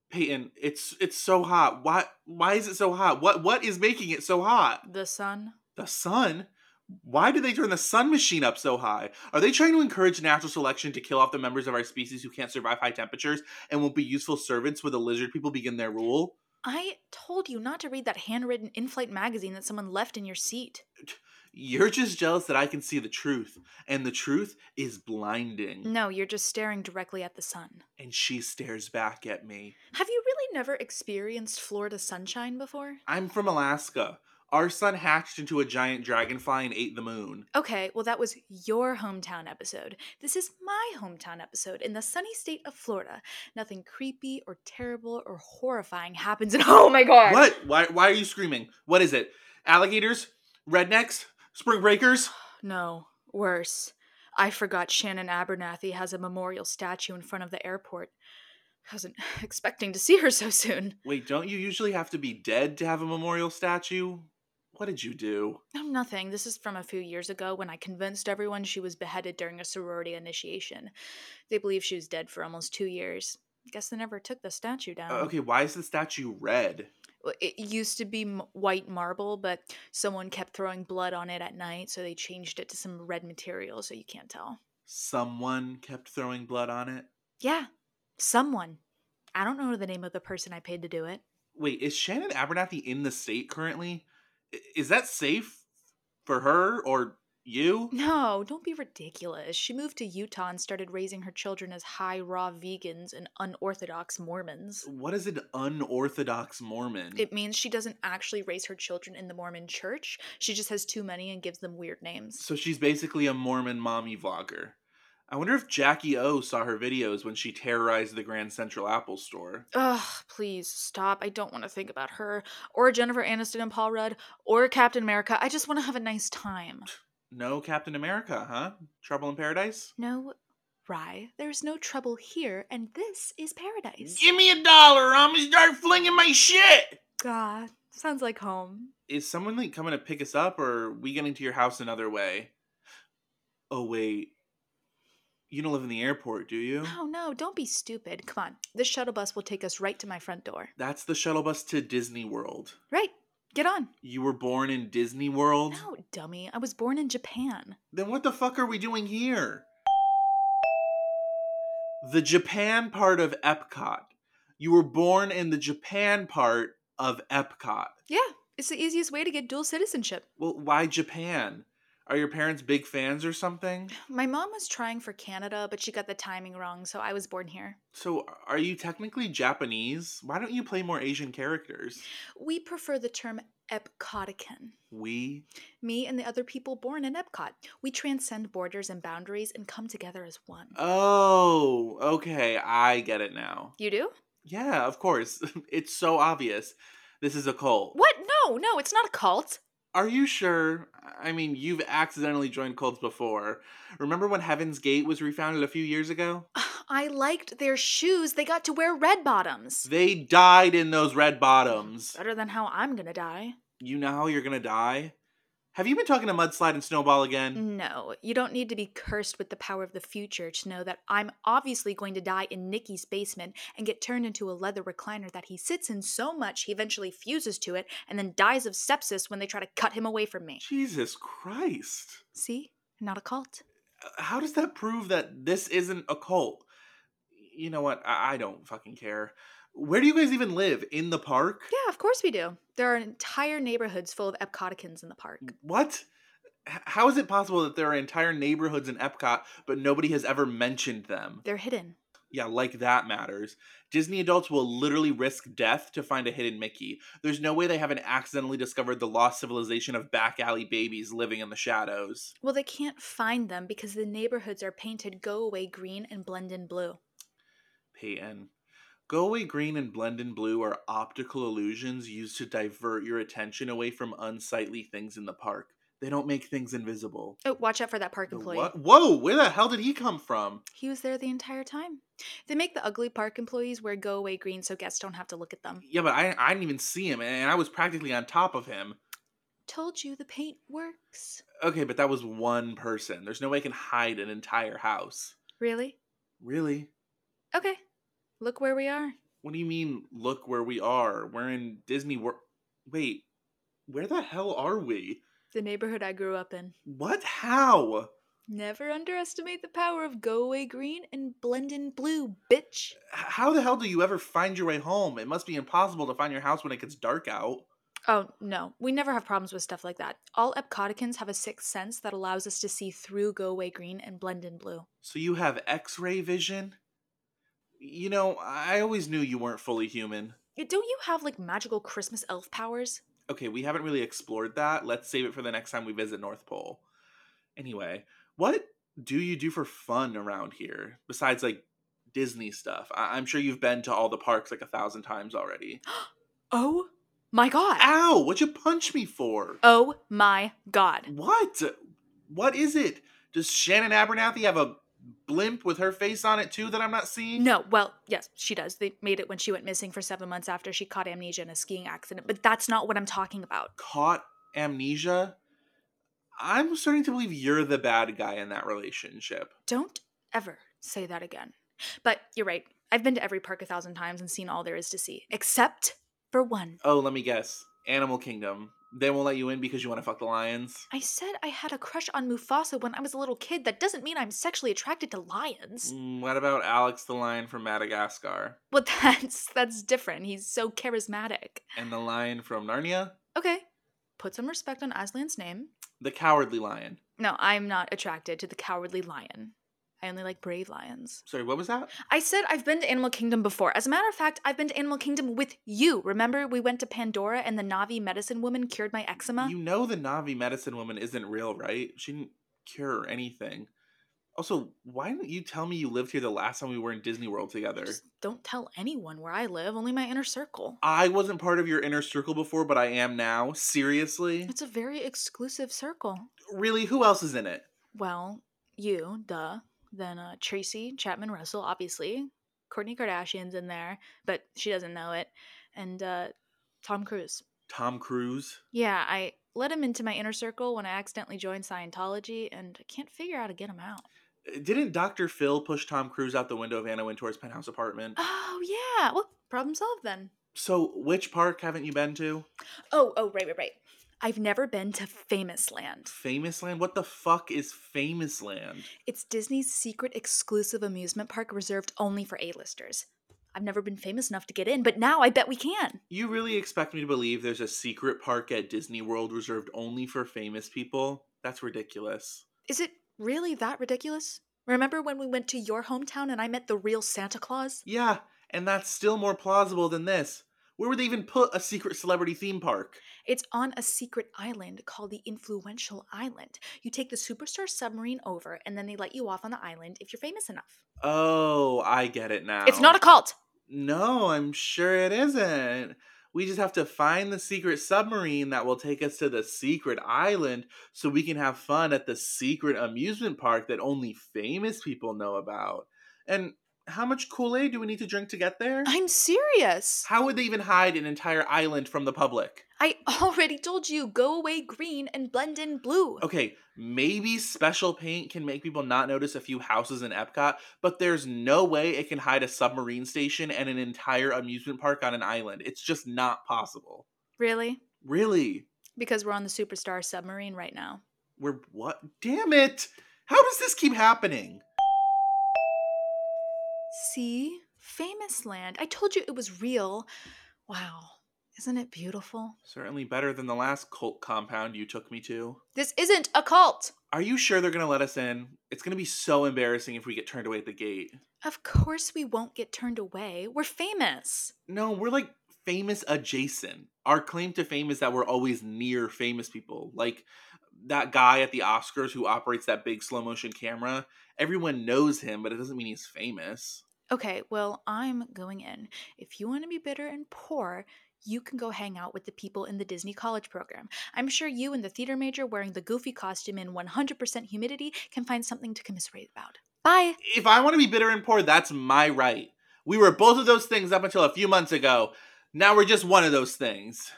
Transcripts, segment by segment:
Peyton, it's so hot. Why is it so hot? What is making it so hot? The sun? The sun? Why did they turn the sun machine up so high? Are they trying to encourage natural selection to kill off the members of our species who can't survive high temperatures and won't be useful servants when the lizard people begin their rule? I told you not to read that handwritten in-flight magazine that someone left in your seat. You're just jealous that I can see the truth, and the truth is blinding. No, you're just staring directly at the sun. And she stares back at me. Have you really never experienced Florida sunshine before? I'm from Alaska. Our sun hatched into a giant dragonfly and ate the moon. Okay, well, that was your hometown episode. This is my hometown episode in the sunny state of Florida. Nothing creepy or terrible or horrifying happens in. Oh my god! What? Why are you screaming? What is it? Alligators? Rednecks? Spring breakers? No, worse. I forgot Shannon Abernathy has a memorial statue in front of the airport. I wasn't expecting to see her so soon. Wait, don't you usually have to be dead to have a memorial statue? What did you do? Oh, nothing. This is from a few years ago when I convinced everyone she was beheaded during a sorority initiation. They believe she was dead for almost 2 years. Guess they never took the statue down. Okay, why is the statue red? Well, it used to be white marble, but someone kept throwing blood on it at night, so they changed it to some red material so you can't tell. Someone kept throwing blood on it? Yeah, someone. I don't know the name of the person I paid to do it. Wait, is Shannon Abernathy in the state currently? Is that safe for her or you? No, don't be ridiculous. She moved to Utah and started raising her children as high raw vegans and unorthodox Mormons. What is an unorthodox Mormon? It means she doesn't actually raise her children in the Mormon church. She just has too many and gives them weird names. So she's basically a Mormon mommy vlogger. I wonder if Jackie O saw her videos when she terrorized the Grand Central Apple store. Ugh, please stop. I don't want to think about her, or Jennifer Aniston and Paul Rudd, or Captain America. I just want to have a nice time. No Captain America, huh? Trouble in Paradise? No, Rye, there's no trouble here, and this is paradise. Give me $1, I'm gonna start flinging my shit! God, sounds like home. Is someone like coming to pick us up, or are we getting to your house another way? Oh wait, you don't live in the airport, do you? Oh no, don't be stupid. Come on, this shuttle bus will take us right to my front door. That's the shuttle bus to Disney World. Right, get on. You were born in Disney World? No, dummy, I was born in Japan. Then what the fuck are we doing here? The Japan part of Epcot. You were born in the Japan part of Epcot. Yeah, it's the easiest way to get dual citizenship. Well, why Japan? Are your parents big fans or something? My mom was trying for Canada, but she got the timing wrong, so I was born here. So, are you technically Japanese? Why don't you play more Asian characters? We prefer the term Epcotican. We? Me and the other people born in Epcot. We transcend borders and boundaries and come together as one. Oh, okay, I get it now. You do? Yeah, of course. It's so obvious. This is a cult. What? No, it's not a cult. Are you sure? I mean, you've accidentally joined cults before. Remember when Heaven's Gate was refounded a few years ago? I liked their shoes. They got to wear red bottoms. They died in those red bottoms. Better than how I'm gonna die. You know how you're gonna die? Have you been talking to Mudslide and Snowball again? No, you don't need to be cursed with the power of the future to know that I'm obviously going to die in Nikki's basement and get turned into a leather recliner that he sits in so much he eventually fuses to it and then dies of sepsis when they try to cut him away from me. Jesus Christ. See? Not a cult. How does that prove that this isn't a cult? You know what? I don't fucking care. Where do you guys even live? In the park? Yeah, of course we do. There are entire neighborhoods full of Epcoticans in the park. What? How is it possible that there are entire neighborhoods in Epcot, but nobody has ever mentioned them? They're hidden. Yeah, like that matters. Disney adults will literally risk death to find a hidden Mickey. There's no way they haven't accidentally discovered the lost civilization of back alley babies living in the shadows. Well, they can't find them because the neighborhoods are painted go away green and blend in blue. Peyton, go away green and blend in blue are optical illusions used to divert your attention away from unsightly things in the park. They don't make things invisible. Oh, watch out for that park The employee. what? Whoa, where the hell did he come from? He was there the entire time. They make the ugly park employees wear go away green so guests don't have to look at them. Yeah, but I didn't even see him, and I was practically on top of him. Told you the paint works. Okay, but that was one person. There's no way I can hide an entire house. Really? Really? Okay. Look where we are. What do you mean, look where we are? We're in Disney World. Wait, where the hell are we? The neighborhood I grew up in. What? How? Never underestimate the power of Go Away Green and Blend in Blue, bitch. How the hell do you ever find your way home? It must be impossible to find your house when it gets dark out. Oh, no. We never have problems with stuff like that. All Epcoticans have a sixth sense that allows us to see through Go Away Green and Blend in Blue. So you have X-ray vision? You know, I always knew you weren't fully human. Don't you have, like, magical Christmas elf powers? Okay, we haven't really explored that. Let's save it for the next time we visit North Pole. Anyway, what do you do for fun around here besides like Disney stuff? I'm sure you've been to all the parks like 1,000 times already. Oh my god. Ow! What'd you punch me for? Oh my god. What? What is it? Does Shannon Abernathy have a blimp with her face on it too that I'm not seeing? No, well, yes, she does. They made it when she went missing for 7 months after she caught amnesia in a skiing accident, but that's not what I'm talking about. Caught amnesia? I'm starting to believe you're the bad guy in that relationship. Don't ever say that again. But you're right. I've been to every park 1,000 times and seen all there is to see, except for one. Oh, let me guess. Animal Kingdom. They won't let you in because you want to fuck the lions? I said I had a crush on Mufasa when I was a little kid. That doesn't mean I'm sexually attracted to lions. What about Alex the lion from Madagascar? Well, that's different. He's so charismatic. And the lion from Narnia? Okay, put some respect on Aslan's name. The cowardly lion. No, I'm not attracted to the cowardly lion. I only like brave lions. Sorry, what was that? I said I've been to Animal Kingdom before. As a matter of fact, I've been to Animal Kingdom with you. Remember, we went to Pandora and the Navi medicine woman cured my eczema? You know the Navi medicine woman isn't real, right? She didn't cure anything. Also, why didn't you tell me you lived here the last time we were in Disney World together? Just don't tell anyone where I live, only my inner circle. I wasn't part of your inner circle before, but I am now. Seriously? It's a very exclusive circle. Really? Who else is in it? Well, you, duh. Then Tracy Chapman Russell, obviously. Kourtney Kardashian's in there, but she doesn't know it. And Tom Cruise. Tom Cruise? Yeah, I let him into my inner circle when I accidentally joined Scientology, and I can't figure out how to get him out. Didn't Dr. Phil push Tom Cruise out the window of Anna Wintour's penthouse apartment? Oh, yeah. Well, problem solved then. So, which park haven't you been to? Oh, right. I've never been to Famous Land. Famous Land? What the fuck is Famous Land? It's Disney's secret exclusive amusement park reserved only for A-listers. I've never been famous enough to get in, but now I bet we can. You really expect me to believe there's a secret park at Disney World reserved only for famous people? That's ridiculous. Is it really that ridiculous? Remember when we went to your hometown and I met the real Santa Claus? Yeah, and that's still more plausible than this. Where would they even put a secret celebrity theme park? It's on a secret island called the Influential Island. You take the Superstar submarine over, and then they let you off on the island if you're famous enough. Oh, I get it now. It's not a cult! No, I'm sure it isn't. We just have to find the secret submarine that will take us to the secret island so we can have fun at the secret amusement park that only famous people know about. And how much Kool-Aid do we need to drink to get there? I'm serious! How would they even hide an entire island from the public? I already told you, go away green and blend in blue. Okay, maybe special paint can make people not notice a few houses in Epcot, but there's no way it can hide a submarine station and an entire amusement park on an island. It's just not possible. Really? Really? Because we're on the Superstar submarine right now. We're what? Damn it! How does this keep happening? See? Famous Land. I told you it was real. Wow. Isn't it beautiful? Certainly better than the last cult compound you took me to. This isn't a cult! Are you sure they're gonna let us in? It's gonna be so embarrassing if we get turned away at the gate. Of course we won't get turned away. We're famous. No, we're like famous adjacent. Our claim to fame is that we're always near famous people. Like that guy at the Oscars who operates that big slow motion camera. Everyone knows him, but it doesn't mean he's famous. Okay, well, I'm going in. If you want to be bitter and poor, you can go hang out with the people in the Disney College program. I'm sure you and the theater major wearing the goofy costume in 100% humidity can find something to commiserate about. Bye! If I want to be bitter and poor, that's my right. We were both of those things up until a few months ago. Now we're just one of those things.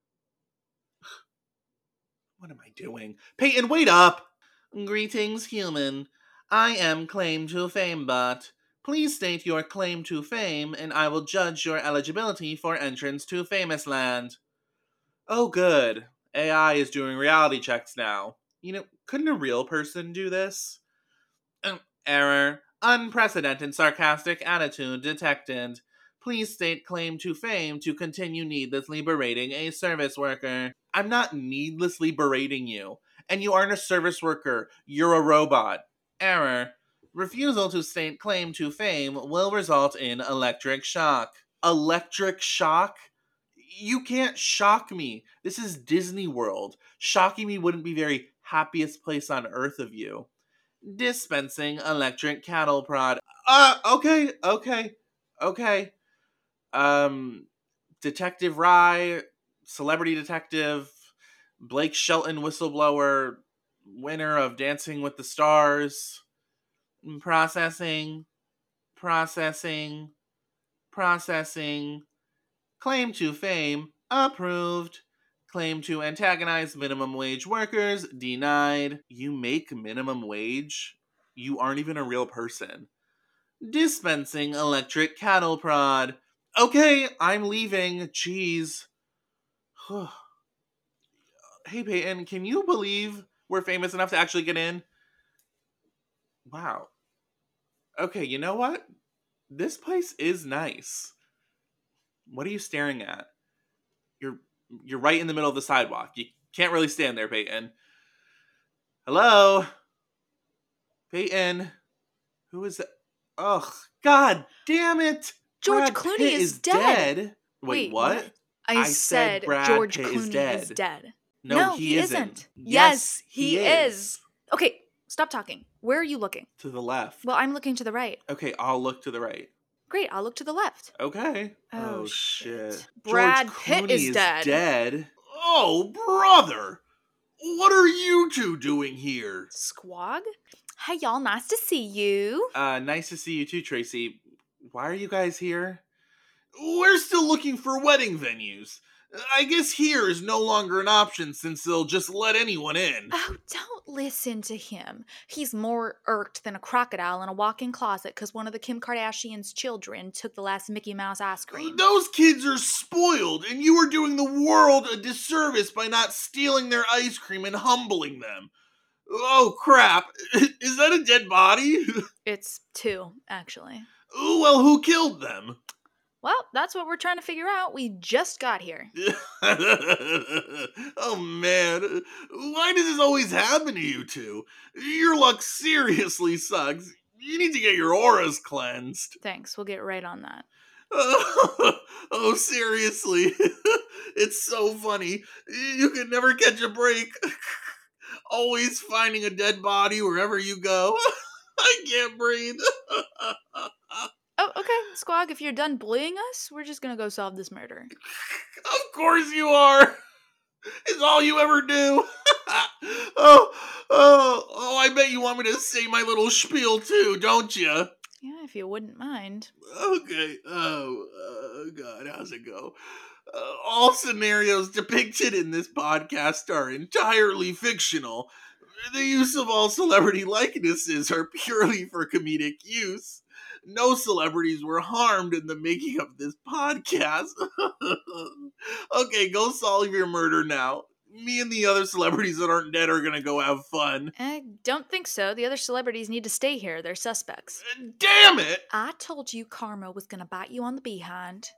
What am I doing? Peyton, wait up! Greetings, human. I am claim to fame, but Please state your claim to fame, and I will judge your eligibility for entrance to Famous Land. Oh, good. AI is doing reality checks now. Couldn't a real person do this? Error. Unprecedented sarcastic attitude detected. Please state claim to fame to continue needlessly berating a service worker. I'm not needlessly berating you. And you aren't a service worker. You're a robot. Error. Refusal to state claim to fame will result in electric shock. Electric shock? You can't shock me. This is Disney World. Shocking me wouldn't be very happiest place on earth of you. Dispensing electric cattle prod. Okay. Um, Detective Rye, celebrity detective, Blake Shelton, whistleblower, winner of Dancing with the Stars. Processing, processing, processing. Claim to fame, approved. Claim to antagonize minimum wage workers, denied. You make minimum wage? You aren't even a real person. Dispensing electric cattle prod. Okay, I'm leaving. Jeez. Hey, Peyton, can you believe we're famous enough to actually get in? Wow. Okay, you know what? This place is nice. What are you staring at? You're you're right in the middle of the sidewalk. You can't really stand there, Peyton. Hello? Peyton? Who is that? Ugh, god damn it! George Brad Clooney Pitt is is dead. dead. Wait, Wait, what? what? I I said said Brad George Pitt is Clooney is dead. dead. No, No, he he isn't. isn't. Yes, Yes, he he is. is. Okay, stop talking. Where are you looking? To the left. Well, I'm looking to the right. Okay, I'll look to the right. Great, I'll look to the left. Okay. Oh, Shit. shit. George Brad Pitt Clooney is dead. dead. Oh, brother! What are you two doing here? Squawg? Hi, y'all. Nice to see you. Nice to see you too, Tracy. Why are you guys here? We're still looking for wedding venues. I guess here is no longer an option since they'll just let anyone in. Oh, don't listen to him. He's more irked than a crocodile in a walk-in closet because one of the Kim Kardashian's children took the last Mickey Mouse ice cream. Those kids are spoiled, and you are doing the world a disservice by not stealing their ice cream and humbling them. Oh, crap. Is that a dead body? It's 2, actually. Well, who killed them? Well, that's what we're trying to figure out. We just got here. Oh, man. Why does this always happen to you two? Your luck seriously sucks. You need to get your auras cleansed. Thanks, we'll get right on that. Oh, seriously. It's so funny. You can never catch a break. Always finding a dead body wherever you go. I can't breathe. Oh, okay, Squawg, if you're done bullying us, we're just gonna go solve this murder. Of course you are. It's all you ever do. Oh, I bet you want me to say my little spiel too, don't you? Yeah, if you wouldn't mind. Okay. God, how's it go? All scenarios depicted in this podcast are entirely fictional. The use of all celebrity likenesses are purely for comedic use. No celebrities were harmed in the making of this podcast. Okay, go solve your murder now. Me and the other celebrities that aren't dead are gonna go have fun. I don't think so. The other celebrities need to stay here. They're suspects. Damn it! I told you Karma was gonna bite you on the behind.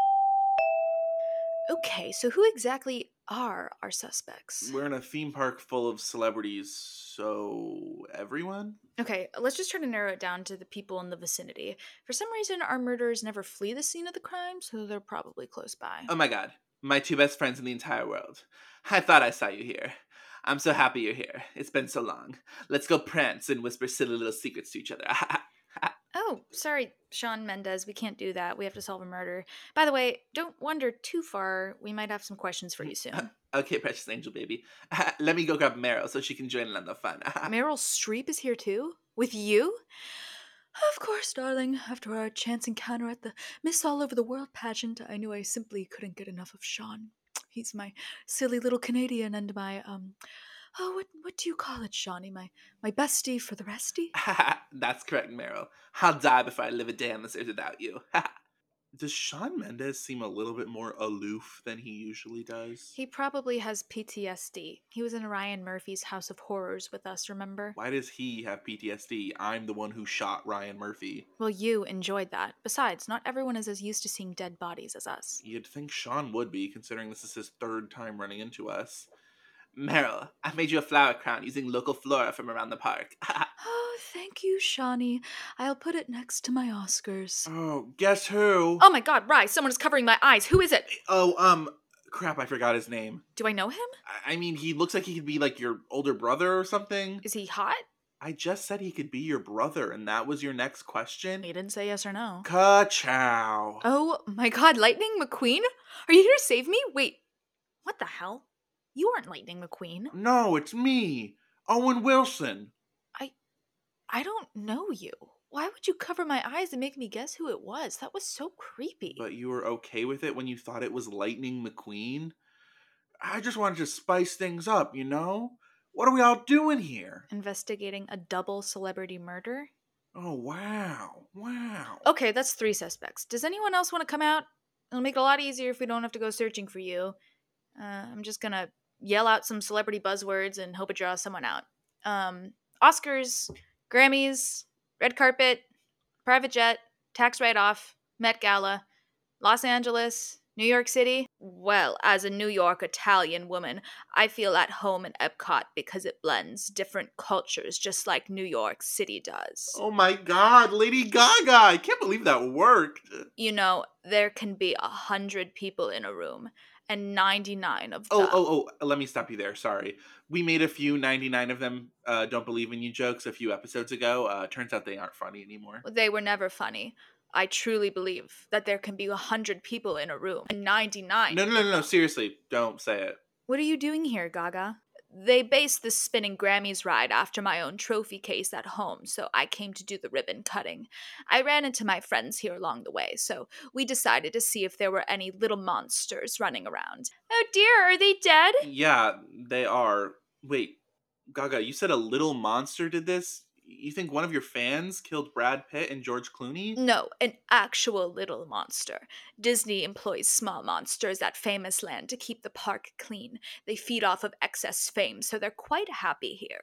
Okay, so who exactly are our suspects? We're in a theme park full of celebrities, so everyone? Okay, let's just try to narrow it down to the people in the vicinity. For some reason, our murderers never flee the scene of the crime, so they're probably close by. Oh my god, my two best friends in the entire world. I thought I saw you here. I'm so happy you're here. It's been so long. Let's go prance and whisper silly little secrets to each other. Oh, sorry, Sean Mendez, we can't do that. We have to solve a murder. By the way, don't wander too far. We might have some questions for you soon. Okay, precious angel baby. Let me go grab Meryl so she can join in on the fun. Meryl Streep is here too? With you? Of course, darling. After our chance encounter at the Miss All Over the World pageant, I knew I simply couldn't get enough of Sean. He's my silly little Canadian and my Oh, what do you call it, Shawnee? My bestie for the restie? That's correct, Meryl. I'll die before I live a day on this earth without you. Does Sean Mendes seem a little bit more aloof than he usually does? He probably has PTSD. He was in Ryan Murphy's House of Horrors with us, remember? Why does he have PTSD? I'm the one who shot Ryan Murphy. Well, you enjoyed that. Besides, not everyone is as used to seeing dead bodies as us. You'd think Sean would be, considering this is his third time running into us. Meryl, I made you a flower crown using local flora from around the park. Oh, thank you, Shawnee. I'll put it next to my Oscars. Oh, guess who? Oh my god, Rye, someone is covering my eyes. Who is it? Oh, crap, I forgot his name. Do I know him? I mean, he looks like he could be like your older brother or something. Is he hot? I just said he could be your brother, and that was your next question? He didn't say yes or no. Ka-chow. Oh my god, Lightning McQueen? Are you here to save me? Wait, what the hell? You aren't Lightning McQueen. No, it's me, Owen Wilson. I don't know you. Why would you cover my eyes and make me guess who it was? That was so creepy. But you were okay with it when you thought it was Lightning McQueen? I just wanted to spice things up, you know? What are we all doing here? Investigating a double celebrity murder? Oh, wow. Wow. Okay, that's 3 suspects. Does anyone else want to come out? It'll make it a lot easier if we don't have to go searching for you. I'm just gonna yell out some celebrity buzzwords and hope it draws someone out. Oscars, Grammys, red carpet, private jet, tax write-off, Met Gala, Los Angeles, New York City. Well, as a New York Italian woman, I feel at home in Epcot because it blends different cultures just like New York City does. Oh my god, Lady Gaga! I can't believe that worked. You know, there can be 100 people in a room, and 99 of them. Oh, let me stop you there. Sorry. We made a few 99 of them don't believe in you jokes a few episodes ago. Turns out they aren't funny anymore. They were never funny. I truly believe that there can be 100 people in a room, and 99. No. Seriously, don't say it. What are you doing here, Gaga? They based the spinning Grammys ride after my own trophy case at home, so I came to do the ribbon cutting. I ran into my friends here along the way, so we decided to see if there were any little monsters running around. Oh dear, are they dead? Yeah, they are. Wait, Gaga, you said a little monster did this? You think one of your fans killed Brad Pitt and George Clooney? No, an actual little monster. Disney employs small monsters at Famous Land to keep the park clean. They feed off of excess fame, so they're quite happy here.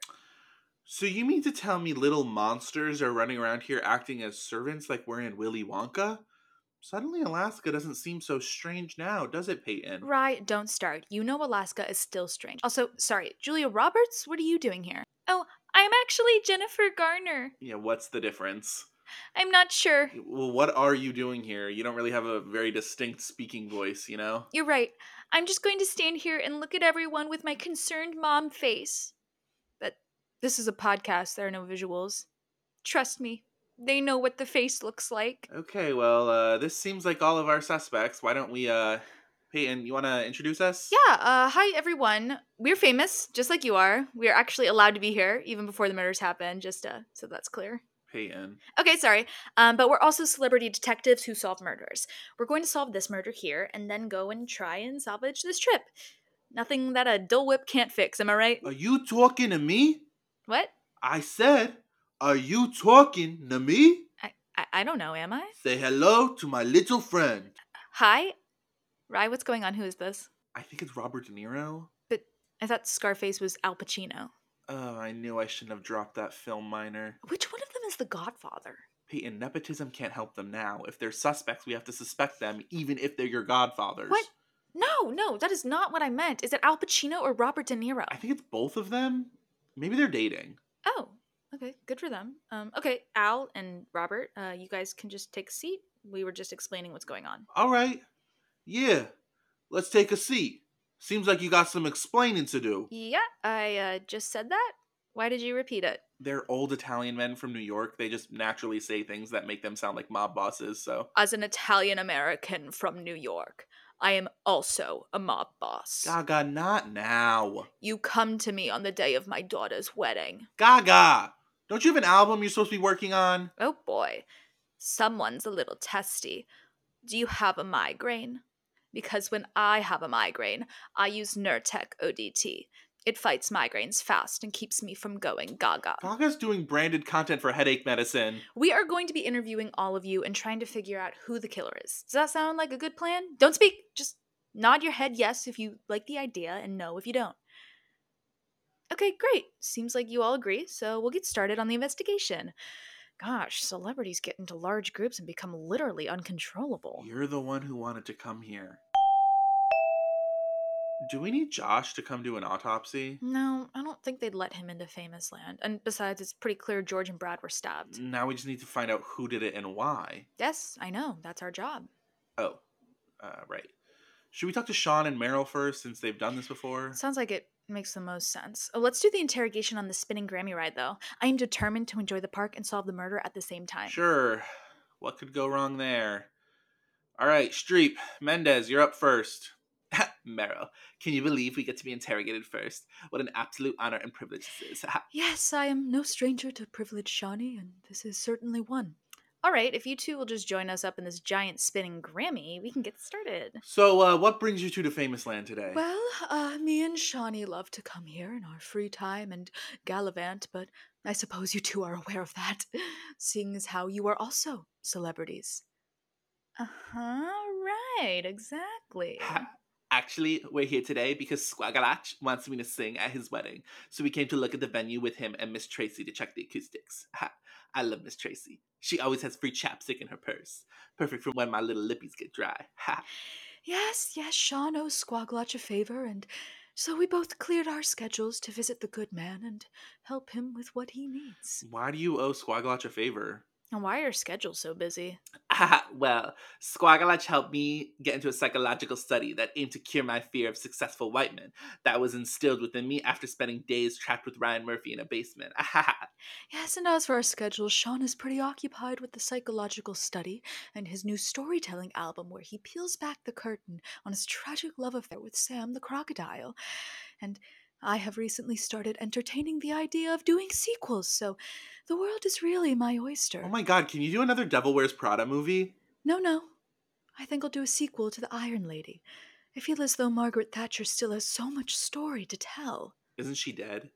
So you mean to tell me little monsters are running around here acting as servants like we're in Willy Wonka? Suddenly Alaska doesn't seem so strange now, does it, Peyton? Right, don't start. You know Alaska is still strange. Also, sorry, Julia Roberts, what are you doing here? Oh, I'm actually Jennifer Garner. Yeah, what's the difference? I'm not sure. Well, what are you doing here? You don't really have a very distinct speaking voice, you know? You're right. I'm just going to stand here and look at everyone with my concerned mom face. But this is a podcast, there are no visuals. Trust me, they know what the face looks like. Okay, well, this seems like all of our suspects. Why don't we, Peyton, you want to introduce us? Yeah, hi everyone. We're famous, just like you are. We're actually allowed to be here, even before the murders happen, just so that's clear. Peyton. Okay, sorry. But we're also celebrity detectives who solve murders. We're going to solve this murder here, and then go and try and salvage this trip. Nothing that a Dole Whip can't fix, am I right? Are you talking to me? What? I said, are you talking to me? I don't know, am I? Say hello to my little friend. Hi? Rye, what's going on? Who is this? I think it's Robert De Niro. But I thought Scarface was Al Pacino. Oh, I knew I shouldn't have dropped that film minor. Which one of them is the Godfather? Peyton, nepotism can't help them now. If they're suspects, we have to suspect them, even if they're your godfathers. What? No, that is not what I meant. Is it Al Pacino or Robert De Niro? I think it's both of them. Maybe they're dating. Oh, okay, good for them. Okay, Al and Robert, you guys can just take a seat. We were just explaining what's going on. All right. Yeah, let's take a seat. Seems like you got some explaining to do. Yeah, I just said that. Why did you repeat it? They're old Italian men from New York. They just naturally say things that make them sound like mob bosses, so. As an Italian American from New York, I am also a mob boss. Gaga, not now. You come to me on the day of my daughter's wedding. Gaga! Don't you have an album you're supposed to be working on? Oh boy, someone's a little testy. Do you have a migraine? Because when I have a migraine, I use Nurtec ODT. It fights migraines fast and keeps me from going gaga. Gaga's doing branded content for headache medicine. We are going to be interviewing all of you and trying to figure out who the killer is. Does that sound like a good plan? Don't speak. Just nod your head yes if you like the idea and no if you don't. Okay, great. Seems like you all agree, so we'll get started on the investigation. Gosh, celebrities get into large groups and become literally uncontrollable. You're the one who wanted to come here. Do we need Josh to come do an autopsy? No, I don't think they'd let him into Famous Land. And besides, it's pretty clear George and Brad were stabbed. Now we just need to find out who did it and why. Yes, I know. That's our job. Oh, right. Should we talk to Sean and Meryl first since they've done this before? Sounds like it makes the most sense. Oh, let's do the interrogation on the spinning Grammy ride, though. I am determined to enjoy the park and solve the murder at the same time. Sure. What could go wrong there? All right, Streep, Mendez, you're up first. Meryl, can you believe we get to be interrogated first? What an absolute honor and privilege this is. Yes, I am no stranger to privilege, Shawnee, and this is certainly one. All right, if you two will just join us up in this giant spinning Grammy, we can get started. So, what brings you two to Famous Land today? Well, me and Shawnee love to come here in our free time and gallivant, but I suppose you two are aware of that, seeing as how you are also celebrities. Uh-huh, right, exactly. Actually, we're here today because Squagalach wants me to sing at his wedding, so we came to look at the venue with him and Miss Tracy to check the acoustics. I love Miss Tracy. She always has free chapstick in her purse, perfect for when my little lippies get dry. Yes, Sean owes Squaglotch a favor, and so we both cleared our schedules to visit the good man and help him with what he needs. Why do you owe Squagalach a favor? And why are your schedules so busy? Well, Squagalach helped me get into a psychological study that aimed to cure my fear of successful white men that was instilled within me after spending days trapped with Ryan Murphy in a basement. Yes, and as for our schedules, Sean is pretty occupied with the psychological study and his new storytelling album where he peels back the curtain on his tragic love affair with Sam the crocodile. And I have recently started entertaining the idea of doing sequels, so the world is really my oyster. Oh my god, can you do another Devil Wears Prada movie? No. I think I'll do a sequel to The Iron Lady. I feel as though Margaret Thatcher still has so much story to tell. Isn't she dead?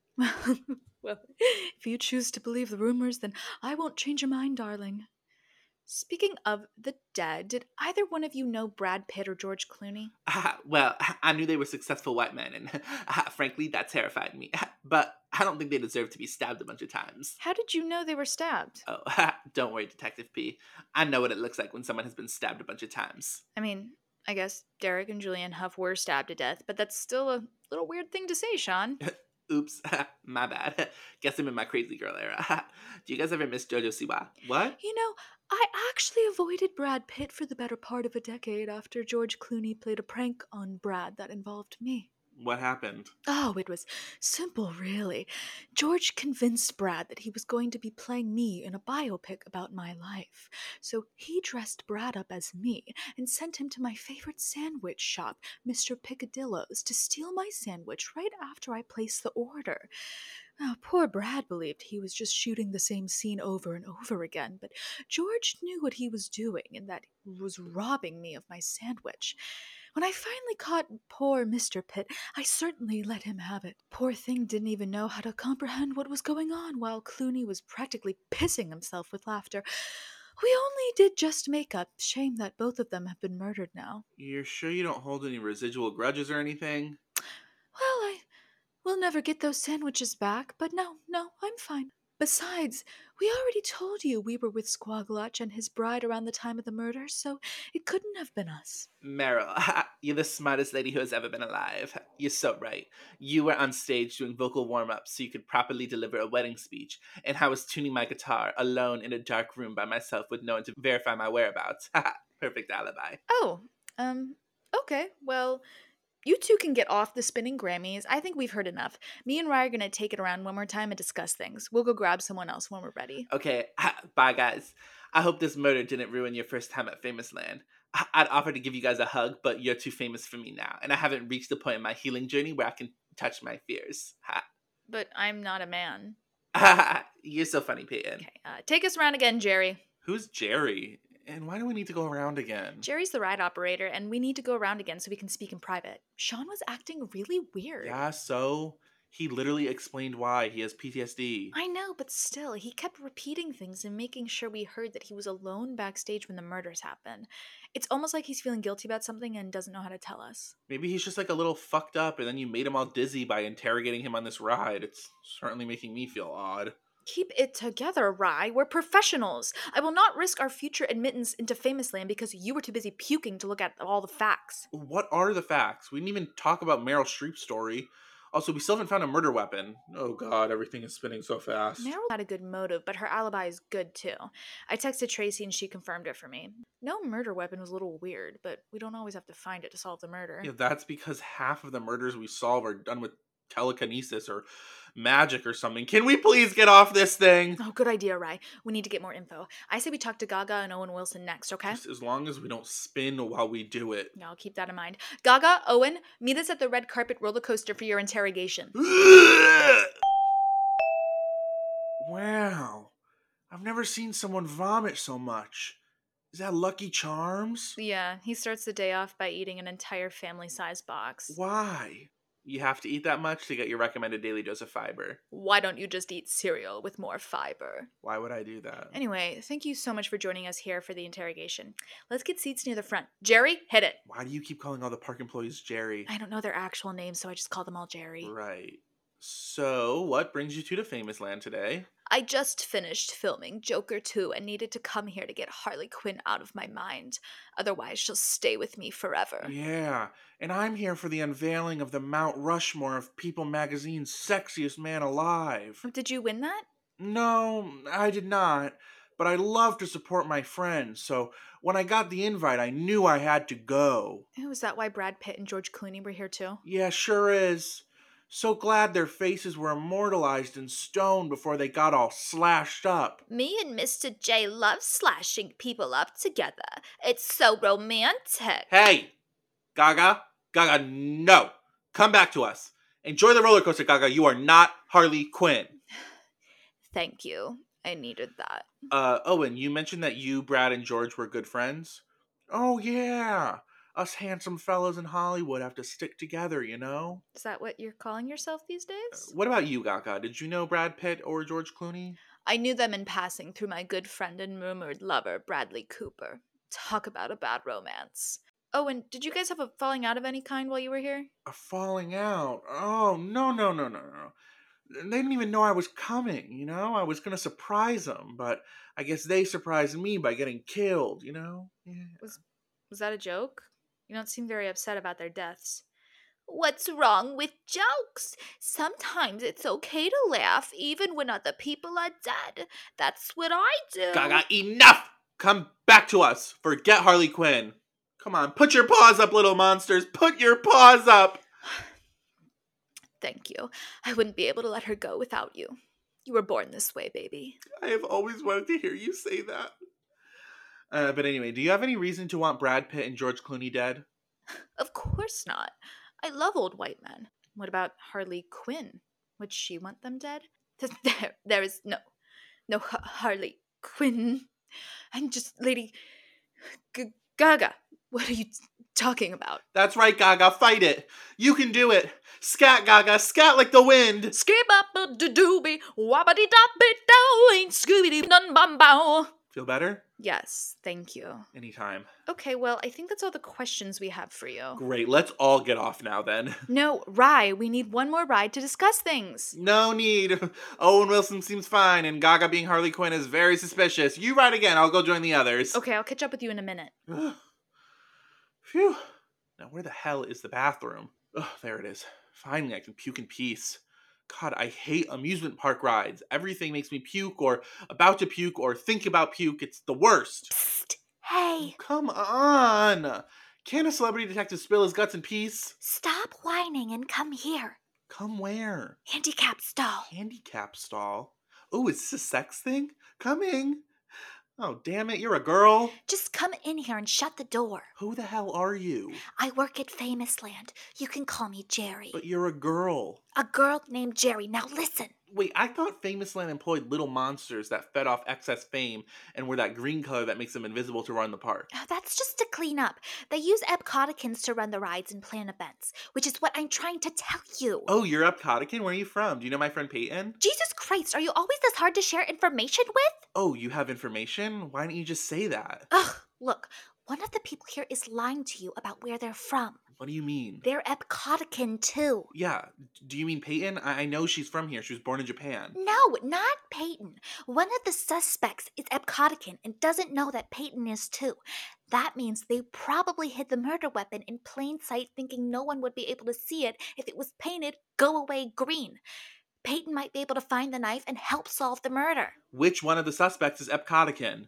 Well, if you choose to believe the rumors, then I won't change your mind, darling. Speaking of the dead, did either one of you know Brad Pitt or George Clooney? Well, I knew they were successful white men, and frankly, that terrified me. But I don't think they deserve to be stabbed a bunch of times. How did you know they were stabbed? Oh, don't worry, Detective P. I know what it looks like when someone has been stabbed a bunch of times. I mean, I guess Derek and Julianne Hough were stabbed to death, but that's still a little weird thing to say, Sean. Oops, my bad. Guess I'm in my crazy girl era. Do you guys ever miss Jojo Siwa? What? You know, I actually avoided Brad Pitt for the better part of a decade after George Clooney played a prank on Brad that involved me. What happened? Oh, it was simple, really. George convinced Brad that he was going to be playing me in a biopic about my life. So he dressed Brad up as me and sent him to my favorite sandwich shop, Mr. Picadillo's, to steal my sandwich right after I placed the order. Now, poor Brad believed he was just shooting the same scene over and over again, but George knew what he was doing and that he was robbing me of my sandwich. When I finally caught poor Mr. Pitt, I certainly let him have it. Poor thing didn't even know how to comprehend what was going on while Clooney was practically pissing himself with laughter. We only did just make up. Shame that both of them have been murdered now. You're sure you don't hold any residual grudges or anything? Well, I will never get those sandwiches back, but no, I'm fine. Besides, we already told you we were with Squaglotch and his bride around the time of the murder, so it couldn't have been us. Meryl, you're the smartest lady who has ever been alive. You're so right. You were on stage doing vocal warm-ups so you could properly deliver a wedding speech, and I was tuning my guitar alone in a dark room by myself with no one to verify my whereabouts. Perfect alibi. Oh, okay. Well, you two can get off the spinning Grammys. I think we've heard enough. Me and Rye are gonna take it around one more time and discuss things. We'll go grab someone else when we're ready. Okay, bye guys. I hope this murder didn't ruin your first time at Famous Land. I'd offer to give you guys a hug, but you're too famous for me now, and I haven't reached the point in my healing journey where I can touch my fears. But I'm not a man. You're so funny, Peyton. Okay, take us around again, Jerry. Who's Jerry? And why do we need to go around again? Jerry's the ride operator, and we need to go around again so we can speak in private. Sean was acting really weird. Yeah, so He literally explained why he has PTSD. I know, but still, he kept repeating things and making sure we heard that he was alone backstage when the murders happened. It's almost like he's feeling guilty about something and doesn't know how to tell us. Maybe he's just like a little fucked up and then you made him all dizzy by interrogating him on this ride. It's certainly making me feel odd. Keep it together, Rye. We're professionals. I will not risk our future admittance into Famous Land because you were too busy puking to look at all the facts. What are the facts? We didn't even talk about Meryl Streep's story. Also, we still haven't found a murder weapon. Oh god, everything is spinning so fast. Meryl had a good motive, but her alibi is good too. I texted Tracy and she confirmed it for me. No murder weapon was a little weird, but we don't always have to find it to solve the murder. Yeah, that's because half of the murders we solve are done with telekinesis or magic or something. Can we please get off this thing? Oh, good idea, Rye. We need to get more info. I say we talk to Gaga and Owen Wilson next, okay? Just as long as we don't spin while we do it. Yeah, I'll keep that in mind. Gaga, Owen, meet us at the red carpet roller coaster for your interrogation. Wow. I've never seen someone vomit so much. Is that Lucky Charms? Yeah, he starts the day off by eating an entire family-sized box. Why? You have to eat that much to get your recommended daily dose of fiber. Why don't you just eat cereal with more fiber? Why would I do that? Anyway, thank you so much for joining us here for the interrogation. Let's get seats near the front. Jerry, hit it. Why do you keep calling all the park employees Jerry? I don't know their actual names, so I just call them all Jerry. Right. So, what brings you two to Famous Land today? I just finished filming Joker 2 and needed to come here to get Harley Quinn out of my mind. Otherwise, she'll stay with me forever. Yeah, and I'm here for the unveiling of the Mount Rushmore of People magazine's sexiest man alive. Did you win that? No, I did not, but I love to support my friends, so when I got the invite, I knew I had to go. Oh, is that why Brad Pitt and George Clooney were here too? Yeah, sure is. So glad their faces were immortalized in stone before they got all slashed up. Me and Mr. J love slashing people up together. It's so romantic. Hey! Gaga? Gaga, no! Come back to us. Enjoy the roller coaster, Gaga. You are not Harley Quinn. Thank you. I needed that. Owen, you mentioned that you, Brad, and George were good friends? Oh, yeah. Us handsome fellows in Hollywood have to stick together, you know? Is that what you're calling yourself these days? What about you, Gaga? Did you know Brad Pitt or George Clooney? I knew them in passing through my good friend and rumored lover, Bradley Cooper. Talk about a bad romance. Oh, and did you guys have a falling out of any kind while you were here? A falling out? Oh, no. They didn't even know I was coming, you know? I was going to surprise them, but I guess they surprised me by getting killed, you know? Yeah. Was that a joke? You don't seem very upset about their deaths. What's wrong with jokes? Sometimes it's okay to laugh even when other people are dead. That's what I do. Gaga, enough! Come back to us. Forget Harley Quinn. Come on, put your paws up, little monsters. Put your paws up. Thank you. I wouldn't be able to let her go without you. You were born this way, baby. I have always wanted to hear you say that. But anyway, do you have any reason to want Brad Pitt and George Clooney dead? Of course not. I love old white men. What about Harley Quinn? Would she want them dead? There is no Harley Quinn. I'm just Lady Gaga. What are you talking about? That's right, Gaga. Fight it. You can do it. Scat, Gaga. Scat like the wind. Skip up a doobie, wabbity doppy do, ain't Scooby Doo dun bum bow. Feel better? Yes, thank you. Anytime. Okay, well, I think that's all the questions we have for you. Great. Let's all get off now then. No, Rye, we need one more ride to discuss things. No need. Owen Wilson seems fine, and Gaga being Harley Quinn is very suspicious. You ride again. I'll go join the others. Okay, I'll catch up with you in a minute. Phew. Now, where the hell is the bathroom? There it is. Finally, I can puke in peace. God, I hate amusement park rides. Everything makes me puke or about to puke or think about puke. It's the worst. Psst. Hey. Come on. Can't a celebrity detective spill his guts in peace? Stop whining and come here. Come where? Handicap stall. Handicap stall? Oh, is this a sex thing? Coming. Oh, damn it, you're a girl. Just come in here and shut the door. Who the hell are you? I work at Famous Land. You can call me Jerry. But you're a girl. A girl named Jerry. Now listen. Wait, I thought Famous Land employed little monsters that fed off excess fame and were that green color that makes them invisible to run the park. Oh, that's just to clean up. They use Epcotticans to run the rides and plan events, which is what I'm trying to tell you. Oh, you're Epcottican? Where are you from? Do you know my friend Peyton? Jesus Christ, are you always this hard to share information with? Oh, you have information? Why don't you just say that? Ugh, look, one of the people here is lying to you about where they're from. What do you mean? They're Epcottican too. Yeah, do you mean Peyton? I know she's from here. She was born in Japan. No, not Peyton. One of the suspects is Epcottican and doesn't know that Peyton is too. That means they probably hid the murder weapon in plain sight, thinking no one would be able to see it if it was painted go away green. Peyton might be able to find the knife and help solve the murder. Which one of the suspects is Epcottican?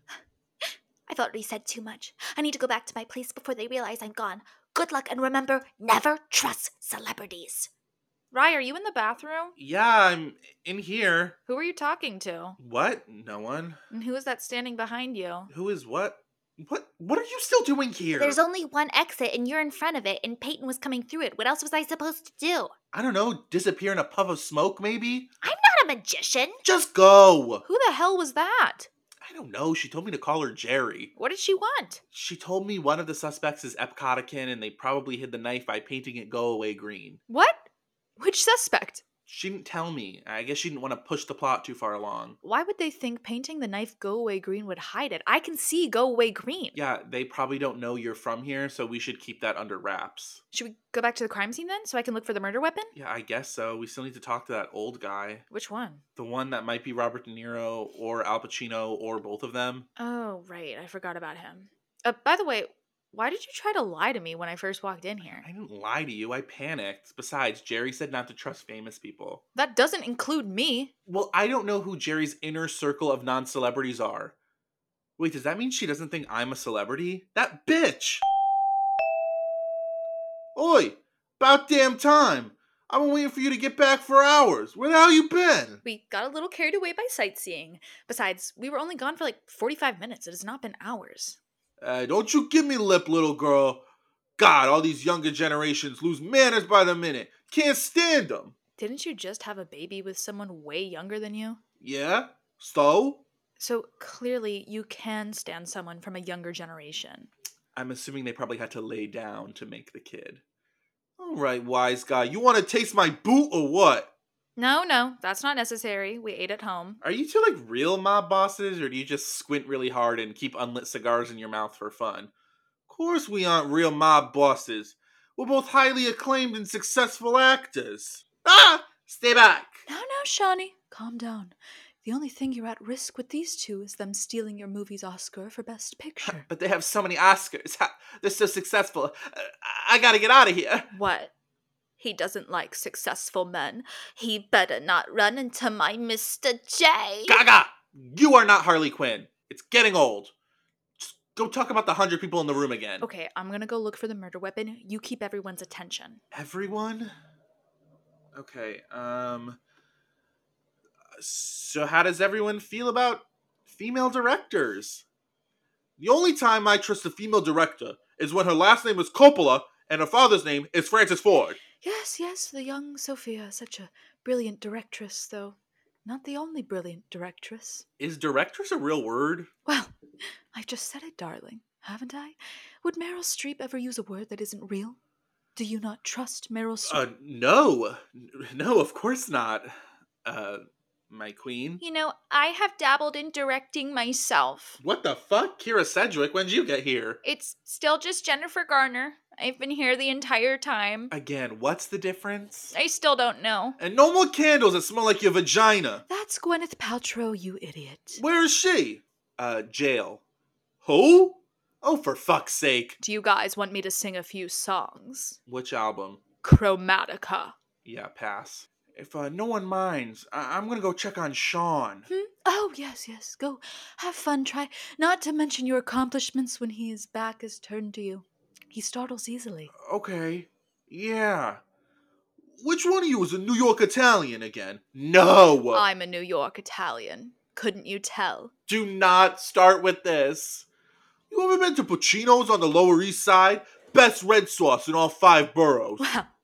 I've already said too much. I need to go back to my place before they realize I'm gone. Good luck, and remember, never trust celebrities. Rye, are you in the bathroom? Yeah, I'm in here. Who are you talking to? What? No one. And who is that standing behind you? Who is what? What are you still doing here? There's only one exit, and you're in front of it, and Peyton was coming through it. What else was I supposed to do? I don't know, disappear in a puff of smoke, maybe? I'm not a magician. Just go! Who the hell was that? I don't know, she told me to call her Jerry. What did she want? She told me one of the suspects is Epcottican and they probably hid the knife by painting it go away green. What? Which suspect? She didn't tell me. I guess she didn't want to push the plot too far along. Why would they think painting the knife go away green would hide it? I can see go away green. Yeah, they probably don't know you're from here, so we should keep that under wraps. Should we go back to the crime scene then, so I can look for the murder weapon? Yeah, I guess so. We still need to talk to that old guy. Which one? The one that might be Robert De Niro or Al Pacino or both of them. Oh, right. I forgot about him. By the way, why did you try to lie to me when I first walked in here? I didn't lie to you. I panicked. Besides, Jerry said not to trust famous people. That doesn't include me. Well, I don't know who Jerry's inner circle of non-celebrities are. Wait, does that mean she doesn't think I'm a celebrity? That bitch! Oi! About damn time! I've been waiting for you to get back for hours. Where the hell you been? We got a little carried away by sightseeing. Besides, we were only gone for like 45 minutes. It has not been hours. Don't you give me lip, little girl. God, all these younger generations lose manners by the minute. Can't stand them. Didn't you just have a baby with someone way younger than you? Yeah? So? So clearly you can stand someone from a younger generation. I'm assuming they probably had to lay down to make the kid. All right, wise guy. You want to taste my boot or what? No, that's not necessary. We ate at home. Are you two like real mob bosses, or do you just squint really hard and keep unlit cigars in your mouth for fun? Of course we aren't real mob bosses. We're both highly acclaimed and successful actors. Ah! Stay back! No, Shawnee. Calm down. The only thing you're at risk with these two is them stealing your movie's Oscar for Best Picture. But they have so many Oscars. They're so successful. I gotta get out of here. What? He doesn't like successful men. He better not run into my Mr. J. Gaga! You are not Harley Quinn. It's getting old. Just go talk about the 100 people in the room again. Okay, I'm gonna go look for the murder weapon. You keep everyone's attention. Everyone? Okay, so how does everyone feel about female directors? The only time I trust a female director is when her last name is Coppola and her father's name is Francis Ford. Yes, the young Sophia. Such a brilliant directress, though. Not the only brilliant directress. Is directress a real word? Well, I've just said it, darling, haven't I? Would Meryl Streep ever use a word that isn't real? Do you not trust Meryl Streep? No. No, of course not. My queen? You know, I have dabbled in directing myself. What the fuck? Kira Sedgwick, when'd you get here? It's still just Jennifer Garner. I've been here the entire time. Again, what's the difference? I still don't know. And no more candles that smell like your vagina. That's Gwyneth Paltrow, you idiot. Where is she? Jail. Who? Oh, for fuck's sake. Do you guys want me to sing a few songs? Which album? Chromatica. Yeah, pass. If no one minds, I'm gonna go check on Sean. Oh, yes. Go have fun. Try not to mention your accomplishments when his back is turned to you. He startles easily. Okay. Yeah. Which one of you is a New York Italian again? No! I'm a New York Italian. Couldn't you tell? Do not start with this. You ever been to Puccino's on the Lower East Side? Best red sauce in all 5 boroughs. Well,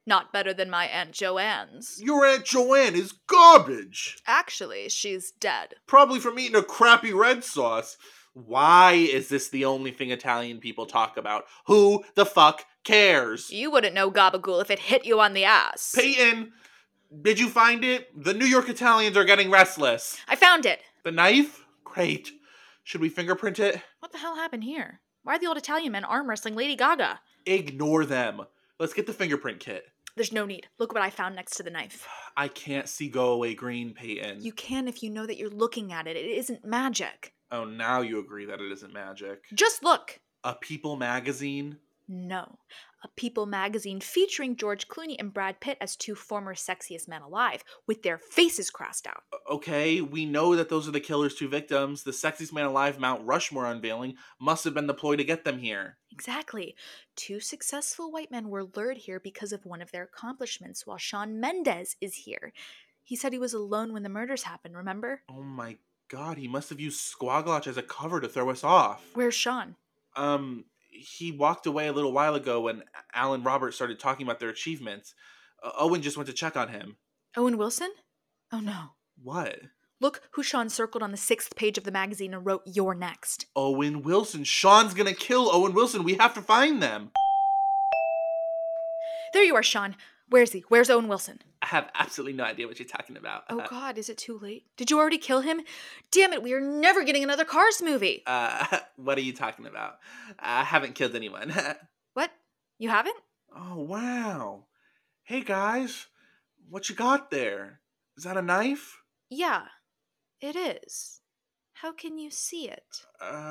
Not better than my Aunt Joanne's. Your Aunt Joanne is garbage. Actually, she's dead. Probably from eating a crappy red sauce. Why is this the only thing Italian people talk about? Who the fuck cares? You wouldn't know gabagool if it hit you on the ass. Peyton, did you find it? The New York Italians are getting restless. I found it. The knife? Great. Should we fingerprint it? What the hell happened here? Why are the old Italian men arm wrestling Lady Gaga? Ignore them. Let's get the fingerprint kit. There's no need. Look what I found next to the knife. I can't see go away green, Peyton. You can if you know that you're looking at it. It isn't magic. Oh, now you agree that it isn't magic. Just look. A People magazine? No. A People magazine featuring George Clooney and Brad Pitt as two former sexiest men alive, with their faces crossed out. Okay, we know that those are the killer's two victims. The sexiest man alive Mount Rushmore unveiling must have been the ploy to get them here. Exactly. Two successful white men were lured here because of one of their accomplishments, while Shawn Mendes is here. He said he was alone when the murders happened, remember? Oh my god, he must have used Squaglotch as a cover to throw us off. Where's Shawn? He walked away a little while ago when Alan Roberts started talking about their achievements. Owen just went to check on him. Owen Wilson? Oh no. What? Look who Shawn circled on the 6th page of the magazine and wrote, "You're next." Owen Wilson. Shawn's gonna kill Owen Wilson. We have to find them. There you are, Shawn. Where's he? Where's Owen Wilson? I have absolutely no idea what you're talking about. Oh god, is it too late? Did you already kill him? Damn it, we are never getting another Cars movie. What are you talking about? I haven't killed anyone. What? You haven't? Oh, wow. Hey, guys. What you got there? Is that a knife? Yeah, it is. How can you see it?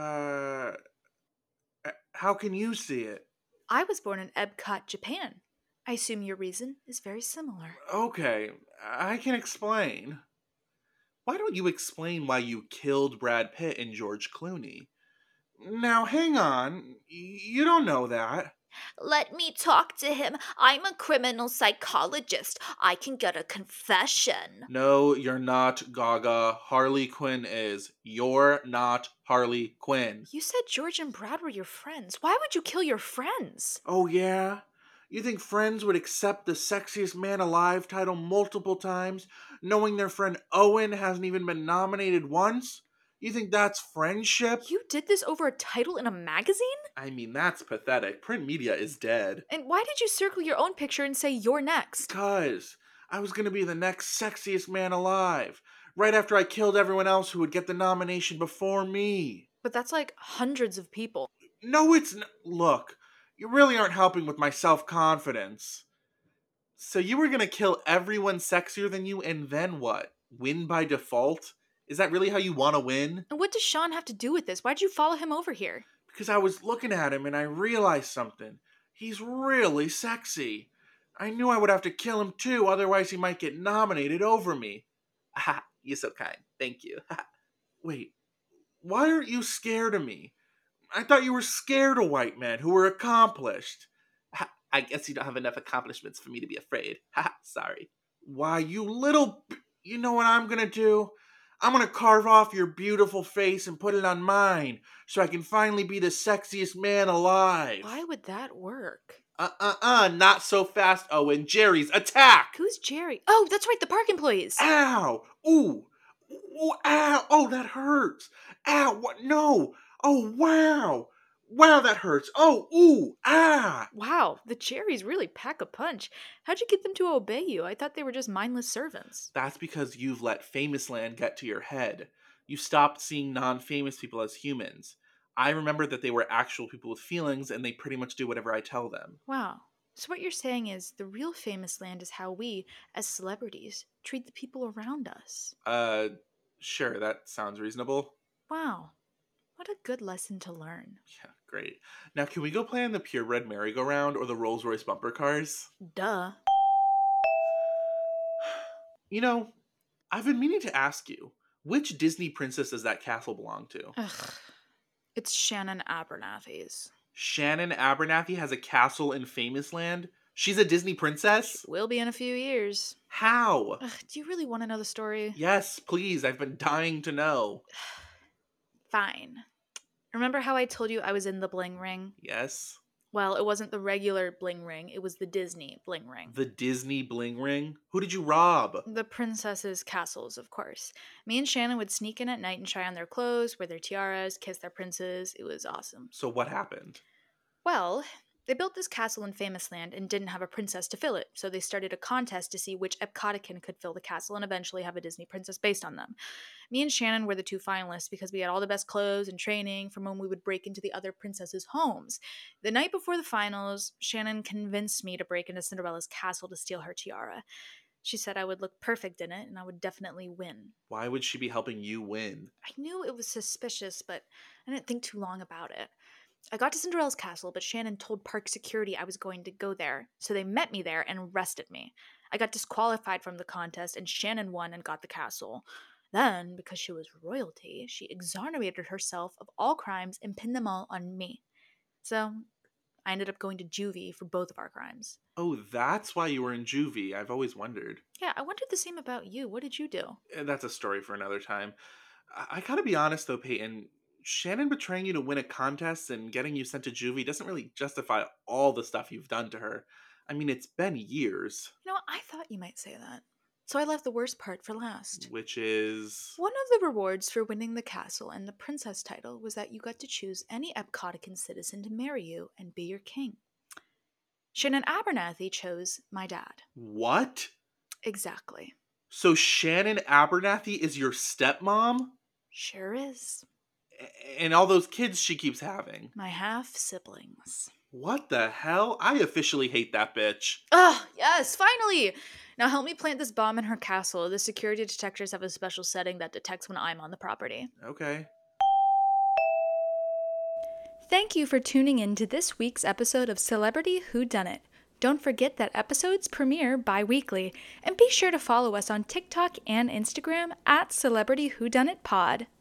How can you see it? I was born in Epcot, Japan. I assume your reason is very similar. Okay, I can explain. Why don't you explain why you killed Brad Pitt and George Clooney? Now, hang on. You don't know that. Let me talk to him. I'm a criminal psychologist. I can get a confession. No, you're not, Gaga. Harley Quinn is. You're not Harley Quinn. You said George and Brad were your friends. Why would you kill your friends? Oh, yeah? You think friends would accept the sexiest man alive title multiple times, knowing their friend Owen hasn't even been nominated once? You think that's friendship? You did this over a title in a magazine? I mean, that's pathetic. Print media is dead. And why did you circle your own picture and say you're next? Because I was gonna be the next sexiest man alive, right after I killed everyone else who would get the nomination before me. But that's like hundreds of people. No, it's not. Look, you really aren't helping with my self-confidence. So you were gonna kill everyone sexier than you and then what? Win by default? Is that really how you want to win? And what does Shawn have to do with this? Why'd you follow him over here? Because I was looking at him and I realized something. He's really sexy. I knew I would have to kill him too, otherwise he might get nominated over me. Ha, you're so kind. Thank you. Wait, why aren't you scared of me? I thought you were scared of white men who were accomplished. I guess you don't have enough accomplishments for me to be afraid. Ha, sorry. Why, you little... You know what I'm gonna do? I'm gonna carve off your beautiful face and put it on mine, so I can finally be the sexiest man alive. Why would that work? Not so fast, Owen. Jerry's, attack! Who's Jerry? Oh, that's right, the park employees. Ow! Ooh! Ooh, ow! Oh, that hurts! Ow! What? No! Oh, wow! Wow, that hurts! Oh, ooh! Ah! Wow, the Jerrys really pack a punch. How'd you get them to obey you? I thought they were just mindless servants. That's because you've let Famous Land get to your head. You stopped seeing non-famous people as humans. I remember that they were actual people with feelings, and they pretty much do whatever I tell them. Wow. So what you're saying is the real Famous Land is how we, as celebrities, treat the people around us. Sure, that sounds reasonable. Wow. What a good lesson to learn. Yeah, great. Now, can we go play on the purebred merry-go-round or the Rolls-Royce bumper cars? Duh. You know, I've been meaning to ask you, which Disney princess does that castle belong to? Ugh. It's Shannon Abernathy's. Shannon Abernathy has a castle in Famous Land? She's a Disney princess? Will be in a few years. How? Ugh, do you really want to know the story? Yes, please. I've been dying to know. Fine. Remember how I told you I was in the bling ring? Yes? Well, it wasn't the regular bling ring, it was the Disney bling ring. The Disney bling ring? Who did you rob? The princesses' castles, of course. Me and Shannon would sneak in at night and try on their clothes, wear their tiaras, kiss their princes. It was awesome. So what happened? Well, they built this castle in Famous Land and didn't have a princess to fill it, so they started a contest to see which Epcottican could fill the castle and eventually have a Disney princess based on them. Me and Shannon were the two finalists because we had all the best clothes and training from when we would break into the other princesses' homes. The night before the finals, Shannon convinced me to break into Cinderella's castle to steal her tiara. She said I would look perfect in it and I would definitely win. Why would she be helping you win? I knew it was suspicious, but I didn't think too long about it. I got to Cinderella's castle, but Shannon told park security I was going to go there, so they met me there and arrested me. I got disqualified from the contest, and Shannon won and got the castle. Then, because she was royalty, she exonerated herself of all crimes and pinned them all on me. So, I ended up going to juvie for both of our crimes. Oh, that's why you were in juvie. I've always wondered. Yeah, I wondered the same about you. What did you do? That's a story for another time. I gotta be honest though, Peyton. Shannon betraying you to win a contest and getting you sent to juvie doesn't really justify all the stuff you've done to her. I mean, it's been years. I thought you might say that. So I left the worst part for last. Which is. One of the rewards for winning the castle and the princess title was that you got to choose any Epcottican citizen to marry you and be your king. Shannon Abernathy chose my dad. What? Exactly. So Shannon Abernathy is your stepmom? Sure is. And all those kids she keeps having. My half-siblings. What the hell? I officially hate that bitch. Oh, yes, finally! Now help me plant this bomb in her castle. The security detectors have a special setting that detects when I'm on the property. Okay. Thank you for tuning in to this week's episode of Celebrity Whodunit. Don't forget that episodes premiere bi-weekly, and be sure to follow us on TikTok and Instagram at Celebrity Whodunit Pod.